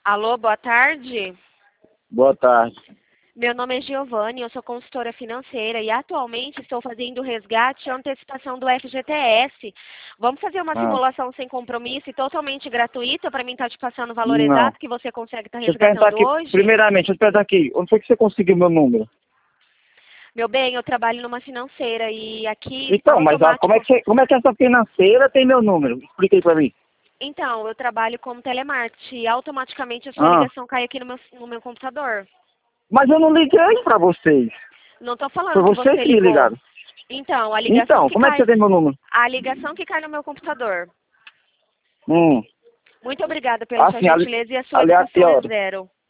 Alô, boa tarde. Boa tarde. Meu nome é Giovanni, eu sou consultora financeira e atualmente estou fazendo resgate e antecipação do FGTS. Vamos fazer uma Ah, simulação sem compromisso e totalmente gratuita para mim estar te passando o valor não. exato que você consegue estar Deixa eu perguntar resgatando aqui, hoje? primeiramente, deixa eu perguntar aqui, onde foi que você conseguiu meu número? Meu bem, eu trabalho numa financeira e aqui Então, mas automático. como é que essa financeira tem meu número? Explica aí pra mim. Então, eu trabalho como telemarketing e automaticamente a sua Ah, ligação cai aqui no meu computador. mas eu não liguei pra vocês. Não estou Foi falando que vocês você que me ligou. ligaram. Então, a ligação Então, que como é que cai, você tem meu número? a ligação que cai no meu computador. Hum, Muito obrigada pela sua assim, gentileza e a sua educação é aleatório. zero.